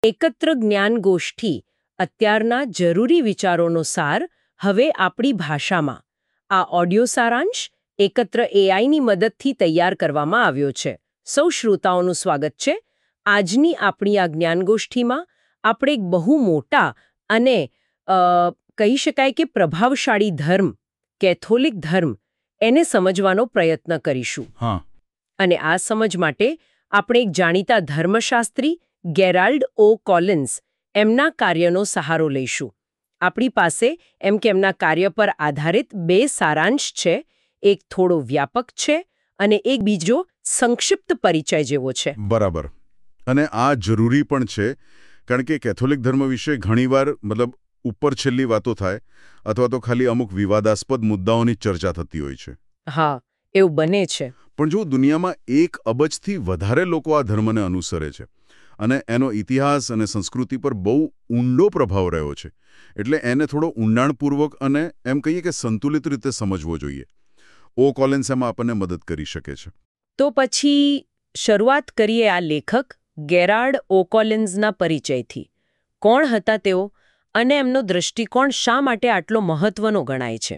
એકત્ર જ્ઞાન ગોષ્ઠી અત્યારના જરૂરી વિચારોનો સાર હવે આપણી ભાષામાં. આ ઓડિયો સારાંશ એકત્ર એઆઈની મદદથી તૈયાર કરવામાં આવ્યો છે. સૌ શ્રોતાઓનું સ્વાગત છે. આજની આપણી આ જ્ઞાનગોષ્ઠીમાં આપણે એક બહુ મોટા અને કહી શકાય કે પ્રભાવશાળી ધર્મ, કેથોલિક ધર્મ, એને સમજવાનો પ્રયત્ન કરીશું. અને આ સમજ માટે આપણે એક જાણીતા ધર્મશાસ્ત્રી ગેરાલ્ડ ઓ કોલિન્સ એમના કાર્યનો સહારો લઈશું. આપણી પાસે એમ કે એમના કાર્ય પર આધારિત બે સારાંશ છે. એક થોડો વ્યાપક છે અને એક બીજો સંક્ષિપ્ત પરિચય જેવો છે. બરાબર. અને આ જરૂરી પણ છે, કારણ કે કેથોલિક ધર્મ વિશે ઘણીવાર ઉપર છેલ્લી વાતો થાય અથવા તો ખાલી અમુક વિવાદાસ્પદ મુદ્દાઓની ચર્ચા થતી હોય છે. હા, એવું બને છે. પણ જો દુનિયામાં 1 અબજથી વધારે લોકો આ ધર્મને અનુસરે છે અને એનો ઇતિહાસ અને સંસ્કૃતિ પર બહુ ઊંડો પ્રભાવ રહ્યો છે, એટલે એને થોડો ઊંડાણપૂર્વક અને એમ કહીએ કે સંતુલિત રીતે સમજવો જોઈએ. ઓ કોલિન્સ એમાં આપણને મદદ કરી શકે છે. તો પછી શરૂઆત કરીએ આ લેખક ગેરાલ્ડ ઓ કોલિન્સના પરિચયથી. કોણ હતા તેઓ અને એમનો દૃષ્ટિકોણ શા માટે આટલો મહત્વનો ગણાય છે?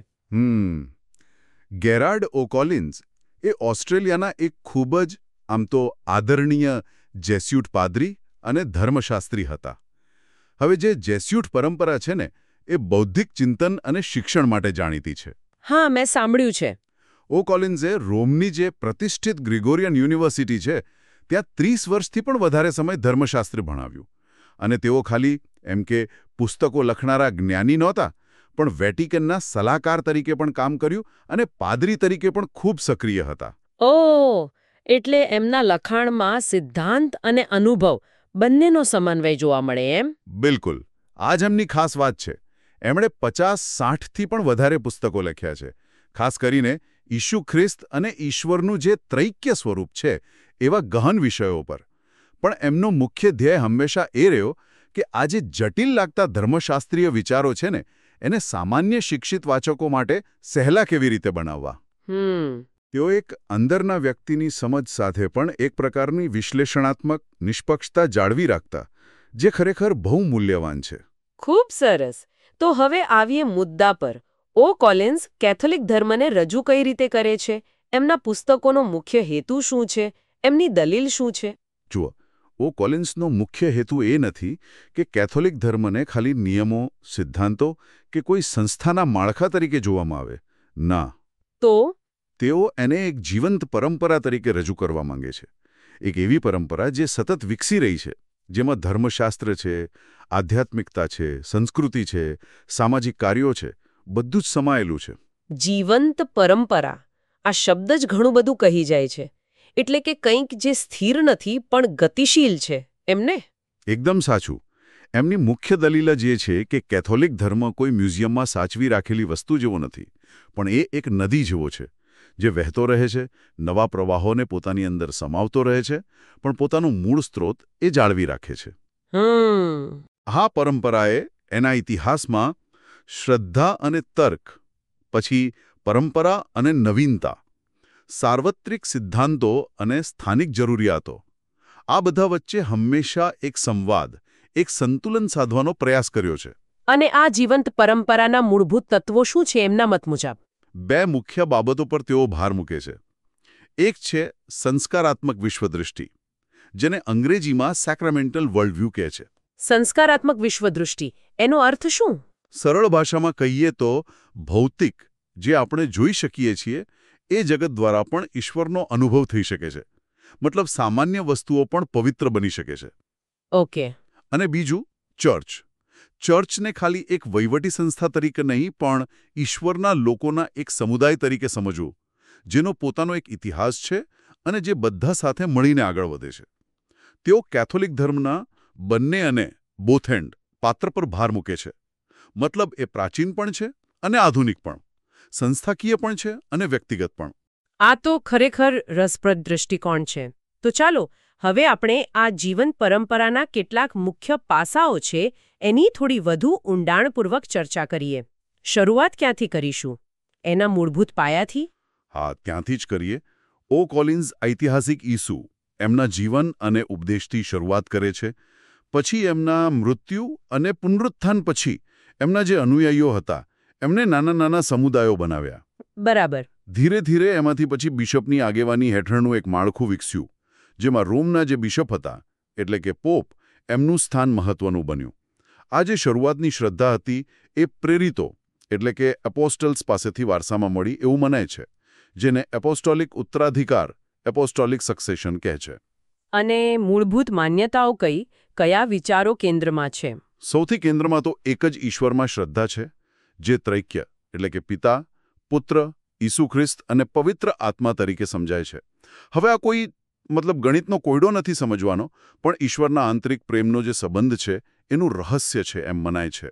ગેરાલ્ડ ઓ કોલિન્સ એ ઓસ્ટ્રેલિયાના એક ખૂબ જ આમ તો આદરણીય જેસ્યુટ પાદરી અને ધર્મશાસ્ત્રી હતા. હવે જે જેસ્યુટ પરંપરા છે ને, એ બૌદ્ધિક ચિંતન અને શિક્ષણ માટે જાણીતી છે. હા, મેં સાંભળ્યું છે. ઓ કોલિન્સે રોમની જે પ્રતિષ્ઠિત ગ્રિગોરિયન યુનિવર્સિટી છે, ત્યાં 30 વર્ષથી પણ વધારે સમય ધર્મશાસ્ત્ર ભણાવ્યું. અને તેઓ ખાલી એમ કે પુસ્તકો લખનારા જ્ઞાની નહોતા, પણ વેટિકનના સલાહકાર તરીકે પણ કામ કર્યું અને પાદરી તરીકે પણ ખૂબ સક્રિય હતા. ઓહ, એટલે એમના લખાણમાં સિદ્ધાંત અને અનુભવ બંનેનો સમન્વય જોવા મળે એમ? બિલકુલ. આ જ એમની ખાસ વાત છે. એમણે 50-60થી પણ વધારે પુસ્તકો લખ્યા છે, ખાસ કરીને ઈસુ ખ્રિસ્ત અને ઈશ્વરનું જે ત્રૈક્ય સ્વરૂપ છે એવા ગહન વિષયો પર. પણ એમનો મુખ્ય ધ્યેય હંમેશા એ રહ્યો કે આ જે જટિલ લાગતા ધર્મશાસ્ત્રીય વિચારો છે ને, એને સામાન્ય શિક્ષિત વાચકો માટે સહેલા કેવી રીતે બનાવવા. તેઓ એક અંદરના વ્યક્તિની સમજ સાથે પણ એક પ્રકારની વિશ્લેષણાત્મક નિષ્પક્ષતા જાળવી રાખતા, જે ખરેખર બહુ મૂલ્યવાન છે. ખૂબ સરસ. તો હવે આવીએ મુદ્દા પર. ઓ કોલિન્સ કેથોલિક ધર્મને રજૂ કઈ રીતે કરે છે? એમના પુસ્તકોનો મુખ્ય હેતુ શું છે? એમની દલીલ શું છે? જુઓ, ઓ કોલિન્સનો મુખ્ય હેતુ એ નથી કે કેથોલિક ધર્મને ખાલી નિયમો, સિદ્ધાંતો કે કોઈ સંસ્થાના માળખા તરીકે જોવામાં આવે. ના. તો તેઓ એને એક જીવંત પરંપરા તરીકે રજૂ કરવા માંગે છે. એક એવી પરંપરા જે સતત વિકસી રહી છે, જેમાં ધર્મશાસ્ત્ર છે, આધ્યાત્મિકતા છે, સંસ્કૃતિ છે, સામાજિક કાર્યો છે, બધું જ સમાયેલું છે. જીવંત પરંપરા, આ શબ્દ જ ઘણું બધું કહી જાય છે. એટલે કે કંઈક જે સ્થિર નથી પણ ગતિશીલ છે, એમને? એકદમ સાચું. એમની મુખ્ય દલીલ જ એ છે કે કેથોલિક ધર્મ કોઈ મ્યુઝિયમમાં સાચવી રાખેલી વસ્તુ જેવો નથી, પણ એ એક નદી જેવો છે, જે વહેતો રહે છે, નવા પ્રવાહોને પોતાની અંદર સમાવતો રહે છે, પણ પોતાનું મૂળ સ્ત્રોત એ જાળવી રાખે છે. આ પરંપરાએ એના ઇતિહાસમાં શ્રદ્ધા અને તર્ક, પછી પરંપરા અને નવીનતા, સાર્વત્રિક સિદ્ધાંતો અને સ્થાનિક જરૂરિયાતો, આ બધા વચ્ચે હંમેશા એક સંવાદ, એક સંતુલન સાધવાનો પ્રયાસ કર્યો છે. અને આ જીવંત પરંપરાના મૂળભૂત તત્વો શું છે એમના મત મુજબ? 2 મુખ્ય બાબતો પર તેઓ ભાર મૂકે છે. એક છે સંસ્કારાત્મક વિશ્વદૃષ્ટિ, જેને અંગ્રેજીમાં સેક્રામેન્ટલ વર્લ્ડવ્યૂ કહે છે. સંસ્કારાત્મક વિશ્વદૃષ્ટિ, એનો અર્થ શું? સરળ ભાષામાં કહીએ તો ભૌતિક, જે આપણે જોઈ શકીએ છીએ, એ જગત દ્વારા પણ ઈશ્વરનો અનુભવ થઈ શકે છે. મતલબ સામાન્ય વસ્તુઓ પણ પવિત્ર બની શકે છે. ઓકે. અને બીજું, ચર્ચ. ચર્ચને ખાલી એક વહીવટી સંસ્થા તરીકે નહીં, પણ ઈશ્વરના લોકોના એક સમુદાય તરીકે સમજવું, જેનો પોતાનો એક ઇતિહાસ છે અને જે બધા સાથે મળીને આગળ વધે છે. તેઓ કેથોલિક ધર્મના બંને અને બોથ એન્ડ પાત્ર પર ભાર મૂકે છે. મતલબ એ પ્રાચીન પણ છે અને આધુનિક પણ, સંસ્થાકીય પણ છે અને વ્યક્તિગત પણ. આ તો ખરેખર રસપ્રદ દૃષ્ટિકોણ છે. તો ચાલો હવે આપણે આ જીવંત પરંપરાના કેટલાક મુખ્ય પાસાઓ છે એની થોડી વધુ ઊંડાણપૂર્વક ચર્ચા કરીએ. શરૂઆત ક્યાંથી કરીશું? એના મૂળભૂત પાયાથી? હા, ત્યાંથી જ કરીએ. ઓ કોલિન્સ ઐતિહાસિક ઈસુ, એમના જીવન અને ઉપદેશથી શરૂઆત કરે છે. પછી એમના મૃત્યુ અને પુનરુત્થાન પછી એમના જે અનુયાયીઓ હતા એમને નાના નાના સમુદાયો બનાવ્યા. બરાબર. ધીરે ધીરે એમાંથી પછી બિશપની આગેવાની હેઠળનું એક માળખું વિકસ્યું, જેમાં રોમના જે બિશપ હતા એટલે કે પોપ, એમનું સ્થાન મહત્વનું બન્યું. આ જે શરૂઆતની શ્રદ્ધા હતી એ પ્રેરિતો એટલે કે એપોસ્ટલ્સ પાસેથી વારસામાં મળી એવું મનાય છે, જેને એપોસ્ટોલિક ઉત્તરાધિકાર એપોસ્ટોલિક સક્સેશન કહે છે. અને મૂળભૂત માન્યતાઓ કયા વિચારો કેન્દ્રમાં છે? સૌથી કેન્દ્રમાં તો એક જ ઈશ્વરમાં શ્રદ્ધા છે, જે ત્રૈક્ય એટલે કે પિતા, પુત્ર, ઈસુ ખ્રિસ્ત અને પવિત્ર આત્મા તરીકે સમજાય છે. હવે આ કોઈ ગણિતનો કોયડો નથી સમજવાનો, પણ ઈશ્વરના આંતરિક પ્રેમનો જે સંબંધ છે એનું રહસ્ય છે એમ મનાય છે.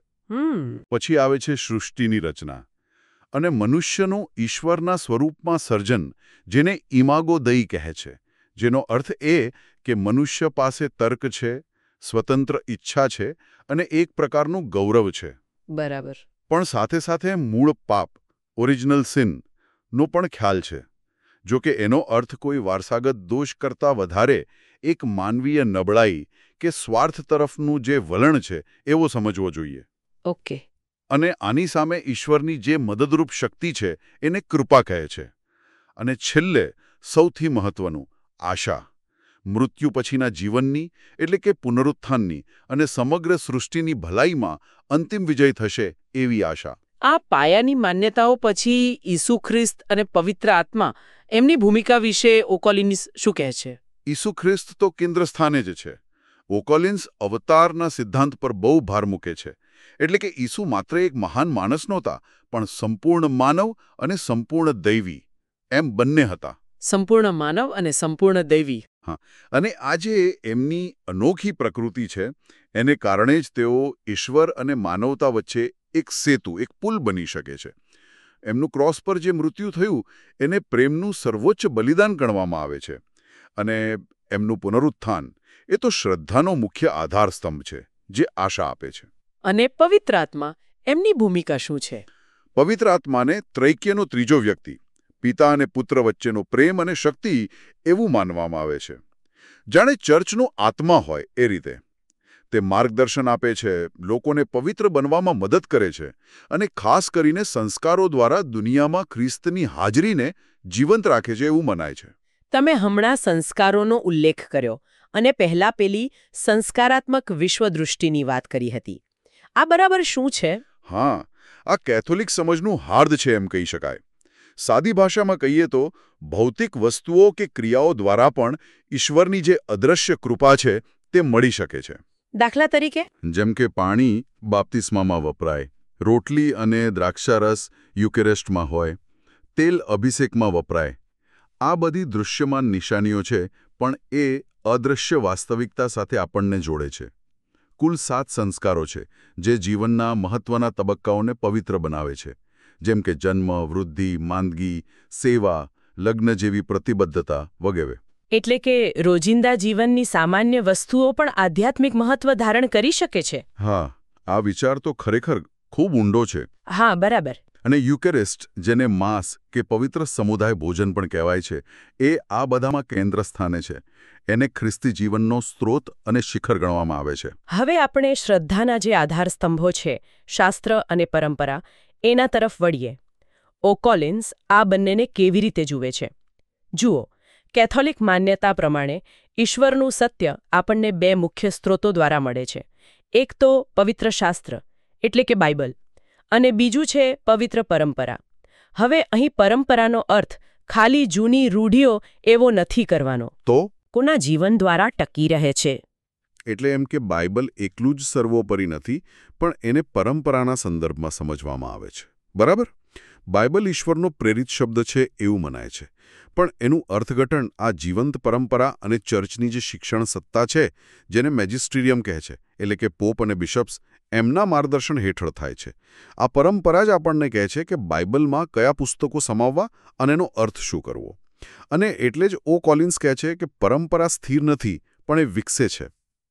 પછી આવે છે સૃષ્ટિની રચના અને મનુષ્યનું ઈશ્વરના સ્વરૂપમાં સર્જન, જેને ઇમાગો દઈ કહે છે, જેનો અર્થ એ કે મનુષ્ય પાસે તર્ક છે, સ્વતંત્ર ઈચ્છા છે અને એક પ્રકારનું ગૌરવ છે. બરાબર. પણ સાથે સાથે મૂળ પાપ ઓરિજિનલ સિન નો પણ ખ્યાલ છે. જો કે એનો અર્થ કોઈ વારસાગત દોષ કરતાં વધારે એક માનવીય નબળાઈ કે સ્વાર્થ તરફનું જે વલણ છે એવો સમજવો જોઈએ. ઓકે. અને આની સામે ઈશ્વરની જે મદદરૂપ શક્તિ છે એને કૃપા કહે છે. અને છેલ્લે સૌથી મહત્વનું, આશા. મૃત્યુ પછીના જીવનની એટલે કે પુનરુત્થાનની અને સમગ્ર સૃષ્ટિની ભલાઈમાં અંતિમ વિજય થશે એવી આશા. આ પાયાની માન્યતાઓ પછી ઈસુ ખ્રિસ્ત અને પવિત્ર આત્મા એમની ભૂમિકા વિશે ઓકોલિન્સ શું કહે છે? ઈસુ ખ્રિસ્ત તો કેન્દ્ર સ્થાને જ છે. ઓકોલિન્સ અવતારના સિદ્ધાંત પર બહુ ભાર મૂકે છે. એટલે કે ઈસુ માત્ર એક મહાન માણસ નહોતા, પણ સંપૂર્ણ માનવ અને સંપૂર્ણ દૈવી એમ બંને હતા. સંપૂર્ણ માનવ અને સંપૂર્ણ દૈવી. હા, અને આજે એમની અનોખી પ્રકૃતિ છે એને કારણે જ તેઓ ઈશ્વર અને માનવતા વચ્ચે એક સેતુ, એક પુલ બની શકે છે. એમનું ક્રોસ પર જે મૃત્યુ થયું એને પ્રેમનું સર્વોચ્ચ બલિદાન ગણવામાં આવે છે. અને એમનું પુનરુત્થાન એ તો શ્રદ્ધાનો મુખ્ય આધારસ્તંભ છે, જે આશા આપે છે. અને પવિત્ર આત્મા એમની ભૂમિકા શું છે? પવિત્ર આત્માને ત્રૈક્યનો ત્રીજો વ્યક્તિ, પિતા અને પુત્ર વચ્ચેનો પ્રેમ અને શક્તિ એવું માનવામાં આવે છે. જાણે ચર્ચનો આત્મા હોય એ રીતે. તે માર્ગદર્શન આપે છે, લોકોને પવિત્ર બનવામાં મદદ કરે છે અને ખાસ કરીને સંસ્કારો દ્વારા દુનિયામાં ખ્રિસ્તની હાજરીને જીવંત રાખે છે એવું મનાય છે. તમે હમણાં સંસ્કારોનો ઉલ્લેખ કર્યો અને પહેલા પેલી સંસ્કારાત્મક વિશ્વદૃષ્ટિની વાત કરી હતી. આ બરાબર શું છે? હા, આ કેથોલિક સમજનું હાર્દ છે એમ કહી શકાય. સાદી ભાષામાં કહીએ તો ભૌતિક વસ્તુઓ કે ક્રિયાઓ દ્વારા પણ ઈશ્વરની જે અદ્રશ્ય કૃપા છે તે મળી શકે છે. દાખલા તરીકે? જેમ કે પાણી બાપ્તિસ્મામાં વપરાય, રોટલી અને દ્રાક્ષારસ યુકેરેસ્ટમાં હોય, તેલ અભિષેકમાં વપરાય. આ બધી દૃશ્યમાન નિશાનીઓ છે, પણ એ અદૃશ્ય વાસ્તવિકતા સાથે આપણને જોડે છે. કુલ 7 સંસ્કારો છે જે જીવનના મહત્વના તબક્કાઓને પવિત્ર બનાવે છે, જેમ કે જન્મ, વૃદ્ધિ, માંદગી, સેવા, લગ્ન જેવી પ્રતિબદ્ધતા વગેરે. એટલે કે રોજિંદા જીવનની સામાન્ય વસ્તુઓ પણ આધ્યાત્મિક મહત્વ ધારણ કરી શકે છે. હા, આ વિચાર તો ખરેખર ખૂબ ઊંડો છે. હા, બરાબર. અને યુકેરિસ્ટ, જેને માંસ કે પવિત્ર સમુદાય ભોજન પણ કહેવાય છે, એ આ બધામાં કેન્દ્ર સ્થાને છે. એને ખ્રિસ્તી જીવનનો સ્ત્રોત અને શિખર ગણવામાં આવે છે. હવે આપણે શ્રદ્ધાના જે આધારસ્તંભો છે, શાસ્ત્ર અને પરંપરા, એના તરફ વળીએ. ઓકોલિન્સ આ બંનેને કેવી રીતે જુએ છે? જુઓ, કેથોલિક માન્યતા પ્રમાણે ઈશ્વરનું સત્ય આપણને 2 મુખ્ય સ્ત્રોતો દ્વારા મળે છે. એક તો પવિત્ર શાસ્ત્ર એટલે કે બાઇબલ, અને બીજું છે પવિત્ર પરંપરા. હવે અહીં પરંપરાનો અર્થ ખાલી જૂની રૂઢિઓ એવો નથી કરવાનો. તો કોના જીવન દ્વારા ટકી રહે છે. એટલે એમ કે બાઇબલ એકલું જ સર્વોપરી નથી, પણ એને પરંપરાના સંદર્ભમાં સમજવામાં આવે છે. બરાબર? બાઇબલ ઈશ્વરનો પ્રેરિત શબ્દ છે એવું મનાય છે, પણ એનું અર્થઘટન આ જીવંત પરંપરા અને ચર્ચની જે શિક્ષણ સત્તા છે, જેને મેજિસ્ટ્રીરિયમ કહે છે, એટલે કે પોપ અને બિશપ્સ, એમના માર્ગદર્શન હેઠળ થાય છે. આ પરંપરા જ આપણને કહે છે કે બાઇબલમાં કયા પુસ્તકો સમાવવા અને એનો અર્થ શું કરવો. અને એટલે જ ઓકોલિન્સ કહે છે કે પરંપરા સ્થિર નથી, પણ એ વિકસે છે.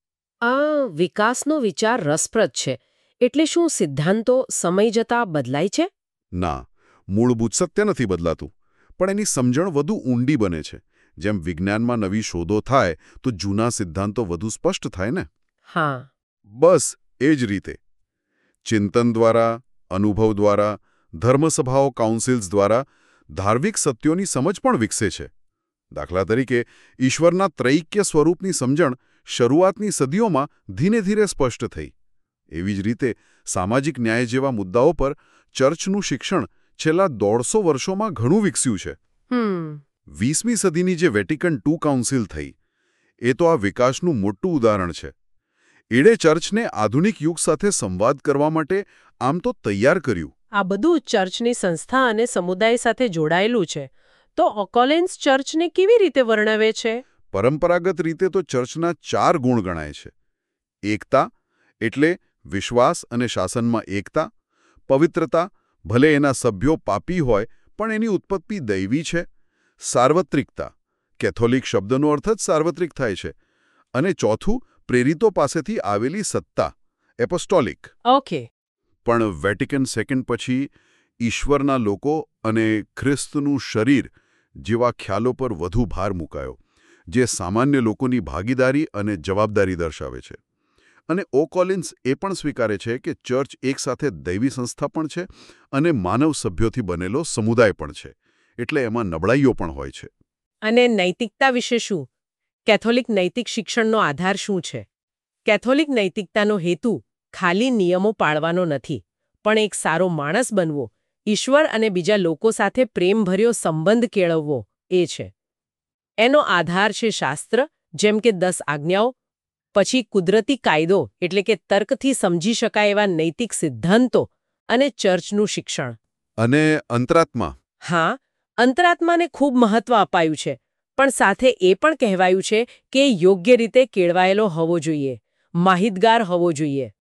આ વિકાસનો વિચાર રસપ્રદ છે. એટલે શું સિદ્ધાંતો સમય જતાં બદલાય છે? ના, મૂળભૂત સત્ય નથી બદલાતું, પણ એની સમજણ વધુ ઊંડી બને છે. જેમ વિજ્ઞાનમાં નવી શોધો થાય તો જૂના સિદ્ધાંતો વધુ સ્પષ્ટ થાય ને. હા. બસ એ જ રીતે ચિંતન દ્વારા, અનુભવ દ્વારા, ધર્મસભાઓ કાઉન્સિલ્સ દ્વારા ધાર્મિક સત્યોની સમજ પણ વિકસે છે. દાખલા તરીકે ઈશ્વરના ત્રૈક્ય સ્વરૂપની સમજણ શરૂઆતની સદીઓમાં ધીરે ધીરે સ્પષ્ટ થઈ. એવી જ રીતે સામાજિક ન્યાય જેવા મુદ્દાઓ પર ચર્ચનું શિક્ષણ છેલ્લા 150 વર્ષોમાં ઘણું વિકસ્યું છે. 20મી સદીની જે વેટિકન II કાઉન્સિલ થઈ, એ તો આ વિકાસનું મોટું ઉદાહરણ છે. એણે ચર્ચને આધુનિક યુગ સાથે સંવાદ કરવા માટે આમ તો તૈયાર કર્યું. આ બધું ચર્ચની સંસ્થા અને સમુદાય સાથે જોડાયેલું છે. તો ઓકોલેન્સ ચર્ચને કેવી રીતે વર્ણવે છે? પરંપરાગત રીતે તો ચર્ચના 4 ગુણ ગણાય છે. એકતા, એટલે વિશ્વાસ અને શાસનમાં એકતા. પવિત્રતા, ભલે એના સભ્યો પાપી હોય પણ એની ઉત્પત્તિ દૈવી છે. સાર્વત્રિકતા, કેથોલિક શબ્દનો અર્થ જ સાર્વત્રિક થાય છે. અને ચોથું, પ્રેરિતો પાસેથી આવેલી સત્તા, એપોસ્ટોલિક. ઓકે. પણ વેટિકન II પછી ઈશ્વરના લોકો અને ખ્રિસ્તનું શરીર જેવા ખ્યાલો પર વધુ ભાર મૂકાયો, જે સામાન્ય લોકોની ભાગીદારી અને જવાબદારી દર્શાવે છે. અને ઓકોલિન્સ એ પણ સ્વીકારે છે કે ચર્ચ એકસાથે દૈવી સંસ્થા પણ છે અને માનવ સભ્યોથી બનેલો સમુદાય પણ છે. એટલે એમાં નબળાઈઓ પણ હોય છે. અને નૈતિકતા વિશે શું? કેથોલિક નૈતિક શિક્ષણનો આધાર શું છે? કેથોલિક નૈતિકતાનો હેતુ ખાલી નિયમો પાળવાનો નથી, પણ એક સારો માણસ બનવો, ઈશ્વર અને બીજા લોકો સાથે પ્રેમભર્યો સંબંધ કેળવવો એ છે. એનો આધાર છે શાસ્ત્ર, જેમ કે 10 આજ્ઞાઓ, પછી કુદરતી કાયદો એટલે કે તર્કથી સમજી શકાય એવા નૈતિક સિદ્ધાંતો, અને ચર્ચનું શિક્ષણ. અને અંતરાત્મા. હા, અંતરાત્માને ખૂબ મહત્વ અપાયું છે, પણ સાથે એ પણ કહેવાયું છે કે યોગ્ય રીતે કેળવાયેલો હોવો જોઈએ, માહિતગાર હોવો જોઈએ.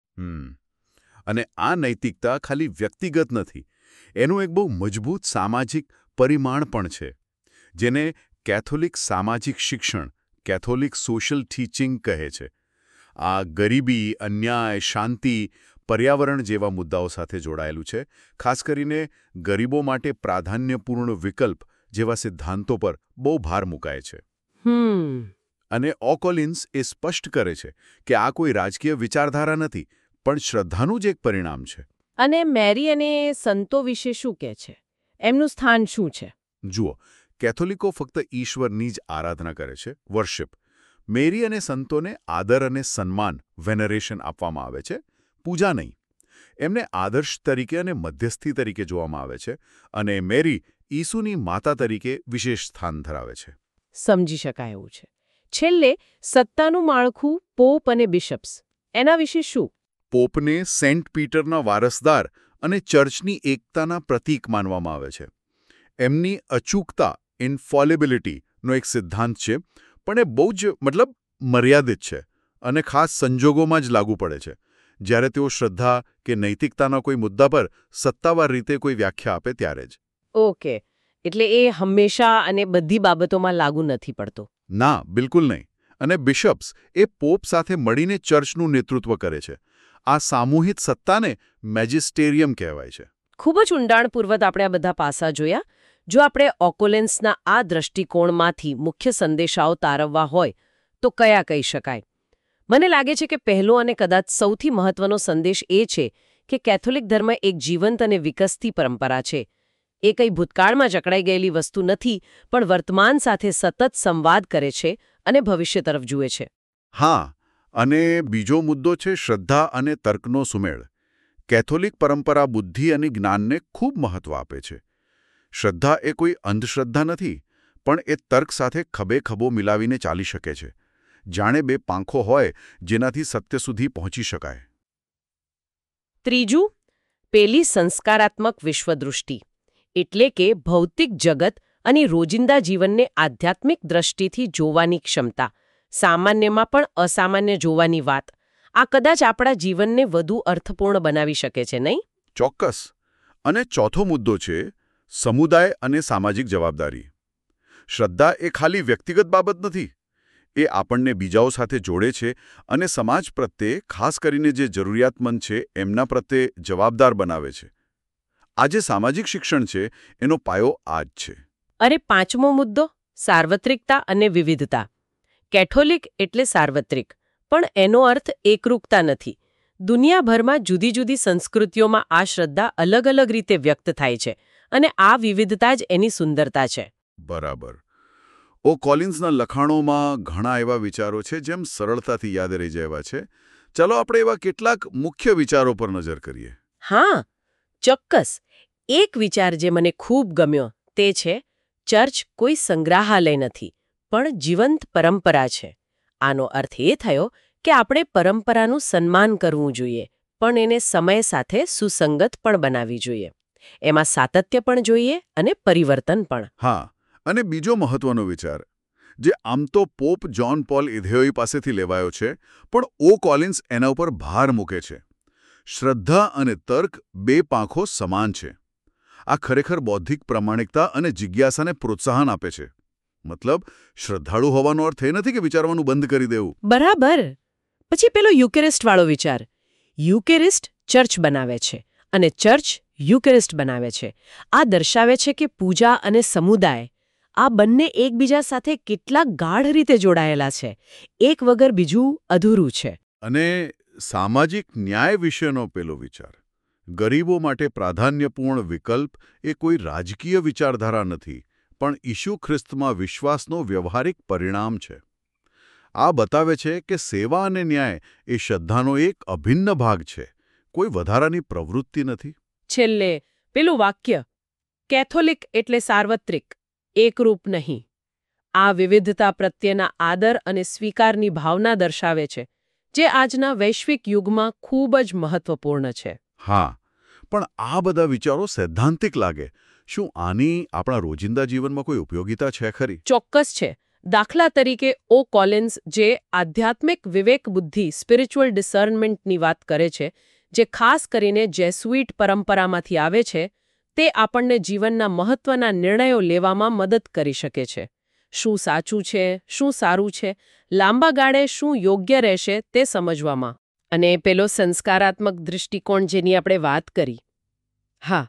અને આ નૈતિકતા ખાલી વ્યક્તિગત નથી, એનું એક બહુ મજબૂત સામાજિક પરિમાણ પણ છે, જેને કેથોલિક સામાજિક શિક્ષણ, કેથોલિક સોશિયલ ટીચિંગ કહે છે. આ ગરીબી, અન્યાય, શાંતિ, પર્યાવરણ જેવા મુદ્દાઓ સાથે જોડાયેલું છે. ખાસ કરીને ગરીબો માટે પ્રાધાન્યપૂર્ણ વિકલ્પ જેવા સિદ્ધાંતો પર બહુ ભાર મુકાય છે. અને ઓકોલિન્સ એ સ્પષ્ટ કરે છે કે આ કોઈ રાજકીય વિચારધારા નથી, પણ શ્રદ્ધાનું જ એક પરિણામ છે. અને મેરી અને સંતો વિશે શું કહે છે? એમનું સ્થાન શું છે? જુઓ, કેથોલિકો ફક્ત ઈશ્વરની જ આરાધના કરે છે, વર્શિપ. મેરી અને સંતોને આદર અને સન્માન, વેનરેશન આપવામાં આવે છે, પૂજા નહીં. એમને આદર્શ તરીકે અને મધ્યસ્થી તરીકે જોવામાં આવે છે, અને મેરી ઈસુની માતા તરીકે વિશેષ સ્થાન ધરાવે છે. સમજી શકાય એવું છે. છેલ્લે સત્તાનું માળખું, પોપ અને બિશપ્સ, એના વિશે શું? પોપને સેન્ટ પીટરના વારસદાર અને ચર્ચની એકતાના પ્રતીક માનવામાં આવે છે. એમની અચૂકતા, ઇન્ફોલિબિલિટીનો એક સિદ્ધાંત છે, પણ એ બહુ જ મર્યાદિત છે અને ખાસ સંજોગોમાં જ લાગુ પડે છે, જ્યારે તેઓ શ્રદ્ધા કે નૈતિકતાના કોઈ મુદ્દા પર સત્તાવાર રીતે કોઈ વ્યાખ્યા આપે ત્યારે જ. ઓકે, એટલે એ હંમેશા અને બધી બાબતોમાં લાગુ નથી પડતો. ના, બિલકુલ નહીં. અને બિશપ્સ એ પોપ સાથે મળીને ચર્ચનું નેતૃત્વ કરે છે. આ સામૂહિક સત્તાને મેજિસ્ટેરિયમ કહેવાય છે. ખૂબ જ ઊંડાણપૂર્વક આપણે આ બધા પાસા જોયા. જો આપણે ઓકોલેન્સના આ દ્રષ્ટિકોણમાંથી મુખ્ય સંદેશાઓ તારવવા હોય તો કયા કહી શકાય? મને લાગે છે કે પહેલો અને કદાચ સૌથી મહત્વનો સંદેશ એ છે કે કેથોલિક ધર્મ એક જીવંત અને વિકસતી પરંપરા છે. એ કંઈ ભૂતકાળમાં જકડાઈ ગયેલી વસ્તુ નથી, પણ વર્તમાન સાથે સતત સંવાદ કરે છે અને ભવિષ્ય તરફ જુએ છે. હા, અને બીજો મુદ્દો છે શ્રદ્ધા અને તર્કનો સુમેળ. કેથોલિક પરંપરા બુદ્ધિ અને જ્ઞાનને ખૂબ મહત્વ આપે છે. શ્રદ્ધા એ કોઈ અંધશ્રદ્ધા નથી, પણ એ તર્ક સાથે ખભે ખભો મિલાવીને ચાલી શકે છે, જાણે બે પાંખો હોય જેનાથી સત્ય સુધી પહોંચી શકાય. ત્રીજું, પેલી સંસ્કારાત્મક વિશ્વદૃષ્ટિ, એટલે કે ભૌતિક જગત અને રોજિંદા જીવનને આધ્યાત્મિક દ્રષ્ટિથી જોવાની ક્ષમતા, સામાન્યમાં પણ અસામાન્ય જોવાની વાત. આ કદાચ આપણા જીવનને વધુ અર્થપૂર્ણ બનાવી શકે છે, નહીં? ચોક્કસ. અને ચોથો મુદ્દો છે સમુદાય અને સામાજિક જવાબદારી. શ્રદ્ધા એ ખાલી વ્યક્તિગત બાબત નથી. એ આપણને બીજાઓ સાથે જોડે છે અને સમાજ પ્રત્યે, ખાસ કરીને જે જરૂરિયાતમંદ છે એમના પ્રત્યે જવાબદાર બનાવે છે. આ જે સામાજિક શિક્ષણ છે એનો પાયો આ જ છે. અરે, પાંચમો મુદ્દો, સાર્વત્રિકતા અને વિવિધતા. કેથોલિક એટલે સાર્વત્રિક, પણ એનો અર્થ એકરૂપતા નથી. દુનિયાભરમાં જુદી જુદી સંસ્કૃતિઓમાં આ શ્રદ્ધા અલગ અલગ રીતે વ્યક્ત થાય છે અને આ વિવિધતા જ એની સુંદરતા છે. બરાબર. ઓ કોલિન્સના લખાણોમાં ઘણા એવા વિચારો છે જેમ સરળતાથી યાદ રહી જાય એવા છે. ચાલો આપણે એવા કેટલાક મુખ્ય વિચારો પર નજર કરીએ. હા, ચોક્કસ. એક વિચાર જે મને ખૂબ ગમ્યો તે છે ચર્ચ કોઈ સંગ્રહાલય નથી, પણ જીવંત પરંપરા છે. આનો અર્થ એ થયો કે આપણે પરંપરાનું સન્માન કરવું જોઈએ, પણ એને સમય સાથે સુસંગત પણ બનાવવી જોઈએ. એમાં સાતત્ય પણ જોઈએ અને પરિવર્તન પણ. હા, અને બીજો મહત્વનો વિચાર જે આમ તો પોપ જ્હોન પોલ ઇથેયોઈ પાસેથી લેવાયો છે, પણ ઓ કોલિન્સ એના ઉપર ભાર મૂકે છે. શ્રદ્ધા અને તર્ક બે પાંખો સમાન છે. આ ખરેખર બૌદ્ધિક પ્રામાણિકતા અને જિજ્ઞાસાને પ્રોત્સાહન આપે છે. મતલબ, શ્રદ્ધાળુ હોવાનો અર્થ એ નથી કે વિચારવાનું બંધ કરી દેવું. બરાબર. પછી પેલો યુકેરિસ્ટવાળો વિચાર. યુકેરિસ્ટ ચર્ચ બનાવે છે અને ચર્ચ યુકેરિસ્ટ બનાવે છે. આ દર્શાવે છે કે પૂજા અને સમુદાય આ બંને એકબીજા સાથે કેટલા ગાઢ રીતે જોડાયેલા છે. એક વગર બીજું અધૂરું છે. અને સામાજિક ન્યાય વિશેનો પેલો વિચાર. ગરીબો માટે પ્રાધાન્યપૂર્ણ વિકલ્પ એ કોઈ રાજકીય વિચારધારા નથી, પણ ઈસુ ખ્રિસ્તમાં વિશ્વાસનો વ્યવહારિક પરિણામ છે. આ બતાવે છે કે સેવા અને ન્યાય એ શ્રદ્ધાનો એક અભિન્ન ભાગ છે, કોઈ વધારાની પ્રવૃત્તિ નથી. છેલ્લે પેલું વાક્ય, કેથોલિક એટલે સાર્વત્રિક, એકરૂપ નહીં. આ વિવિધતા પ્રત્યેના આદર અને સ્વીકારની ભાવના દર્શાવે છે, જે આજના વૈશ્વિક યુગમાં ખૂબ જ મહત્વપૂર્ણ છે. હા, પણ આ બધા વિચારો સૈદ્ધાંતિક લાગે. શું આની આપણા રોજિંદા જીવનમાં કોઈ ઉપયોગિતા છે ખરી? ચોક્કસ છે. દાખલા તરીકે ઓ કોલિન્સ જે આધ્યાત્મિક વિવેક બુદ્ધિ સ્પિરિચ્યુઅલ ડિસર્નમેન્ટની વાત કરે છે, જે ખાસ કરીને જેસ્યુઇટ પરંપરામાંથી આવે છે, તે આપણને જીવનના મહત્વના નિર્ણયો લેવામાં મદદ કરી શકે છે. શું સાચું છે, શું સારું છે, લાંબા ગાળે શું યોગ્ય રહેશે તે સમજવામાં. અને પેલો સંસ્કારાત્મક દૃષ્ટિકોણ જેની આપણે વાત કરી, હા,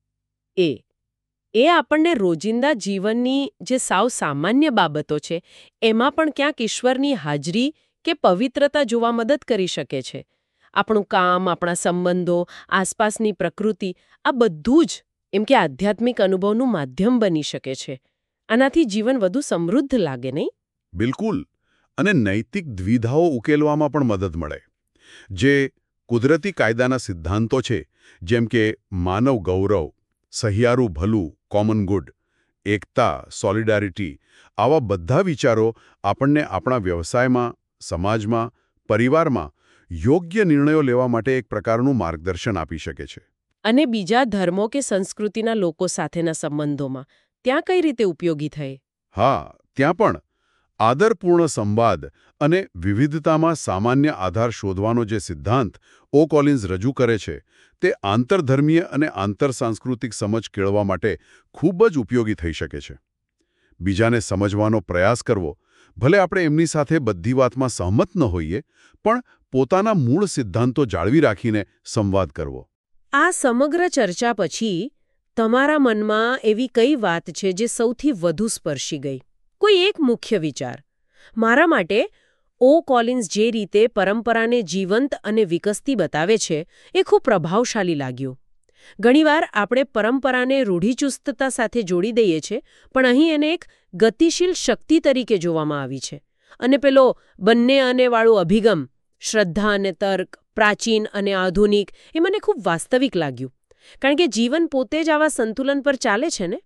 એ આપણને રોજિંદા જીવનની જે સાવ સામાન્ય બાબતો છે એમાં પણ ક્યાંક ઈશ્વરની હાજરી કે પવિત્રતા જોવા મદદ કરી શકે છે. આપણું કામ, આપણા સંબંધો, આસપાસની પ્રકૃતિ આ બધું જ એમ કે આધ્યાત્મિક અનુભવનું માધ્યમ બની શકે છે. આનાથી જીવન વધુ સમૃદ્ધ લાગે, નહીં? બિલકુલ. અને નૈતિક દ્વિધાઓ ઉકેલવામાં પણ મદદ મળે. જે કુદરતી કાયદાના સિદ્ધાંતો છે, જેમ કે માનવ ગૌરવ, સહિયારું ભલું, કોમન ગુડ, એકતા, સોલિડારિટી, આવા બધા વિચારો આપણને આપણા વ્યવસાયમાં, સમાજમાં, પરિવારમાં યોગ્ય નિર્ણયો લેવા માટે એક પ્રકારનું માર્ગદર્શન આપી શકે છે. અને બીજા ધર્મો કે સંસ્કૃતિના લોકો સાથેના સંબંધોમાં ત્યાં કઈ રીતે ઉપયોગી થાય? હા, ત્યાં પણ આદરપૂર્ણ સંવાદ અને વિવિધતામાં સામાન્ય આધાર શોધવાનો જે સિદ્ધાંત ઓ કોલિન્સ રજૂ કરે છે, તે આંતરધર્મીય અને આંતરસાંસ્કૃતિક સમજ કેળવવા માટે ખૂબ જ ઉપયોગી થઈ શકે છે. બીજાને સમજવાનો પ્રયાસ કરવો, ભલે આપણે એમની સાથે બધી વાતમાં સહમત ન હોઈએ, પણ પોતાના મૂળ સિદ્ધાંતો જાળવી રાખીને સંવાદ કરવો. આ સમગ્ર ચર્ચા પછી તમારા મનમાં એવી કઈ વાત છે જે સૌથી વધુ સ્પર્શી ગઈ? કોઈ એક મુખ્ય વિચાર? મારા માટે ઓ કોલિન્સ જે રીતે પરંપરાને જીવંત અને વિકસતી બતાવે છે એ ખૂબ પ્રભાવશાળી લાગ્યું. ઘણીવાર આપણે પરંપરાને રૂઢિચુસ્તતા સાથે જોડી દઈએ છીએ, પણ અહીં એને એક ગતિશીલ શક્તિ તરીકે જોવામાં આવી છે. અને પેલો બંને અને વાળું અભિગમ, શ્રદ્ધા અને તર્ક, પ્રાચીન અને આધુનિક, એ મને ખૂબ વાસ્તવિક લાગ્યું. કારણ કે જીવન પોતે જ આવા સંતુલન પર ચાલે છે ને?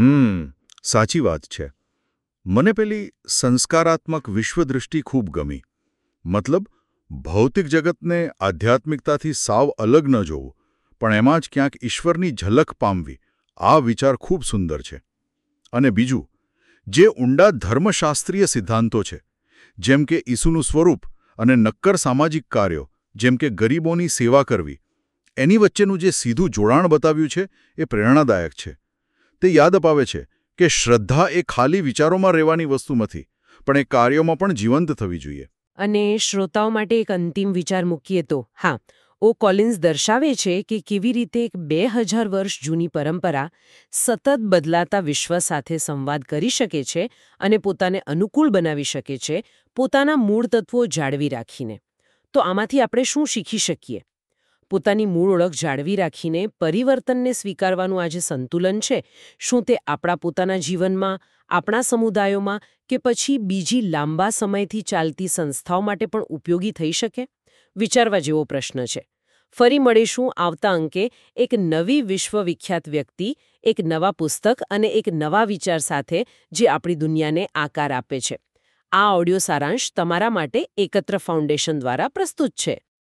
સાચી વાત છે. મને પેલી સંસ્કારાત્મક વિશ્વદૃષ્ટિ ખૂબ ગમી. મતલબ, ભૌતિક જગતને આધ્યાત્મિકતાથી સાવ અલગ ન જોવું, પણ એમાં જ ક્યાંક ઈશ્વરની ઝલક પામવી. આ વિચાર ખૂબ સુંદર છે. અને બીજું, જે ઊંડા ધર્મશાસ્ત્રીય સિદ્ધાંતો છે, જેમ કે ઈસુનું સ્વરૂપ અને નક્કર સામાજિક કાર્યો, જેમ કે ગરીબોની સેવા કરવી, એની વચ્ચેનું જે સીધું જોડાણ બતાવ્યું છે એ પ્રેરણાદાયક છે. તે યાદ અપાવે છે કે શ્રદ્ધા એ ખાલી વિચારોમાં રહેવાની વસ્તુ નથી, પણ એ કાર્યોમાં પણ જીવંત થવી જોઈએ. અને શ્રોતાઓ માટે એક અંતિમ વિચાર મૂકીએ તો, હા, ઓ કોલિન્સ દર્શાવે છે કે કેવી રીતે એક 2000 વર્ષ જૂની પરંપરા સતત બદલાતા વિશ્વ સાથે સંવાદ કરી શકે છે અને પોતાને અનુકૂળ બનાવી શકે છે, પોતાના મૂળ તત્વો જાળવી રાખીને. તો આમાંથી આપણે શું શીખી શકીએ? પોતાની મૂળ ઓળખ જાળવી રાખીને પરિવર્તનને સ્વીકારવાનું આ જે સંતુલન છે, શું તે આપણા પોતાના જીવનમાં, આપણા સમુદાયોમાં કે પછી બીજી લાંબા સમયથી ચાલતી સંસ્થાઓ માટે પણ ઉપયોગી થઈ શકે? વિચારવા જેવો પ્રશ્ન છે. ફરી મળીશું આવતા અંકે એક નવી વિશ્વવિખ્યાત વ્યક્તિ, એક નવા પુસ્તક અને એક નવા વિચાર સાથે જે આપણી દુનિયાને આકાર આપે છે. આ ઓડિયો સારાંશ તમારા માટે એકત્ર ફાઉન્ડેશન દ્વારા પ્રસ્તુત છે.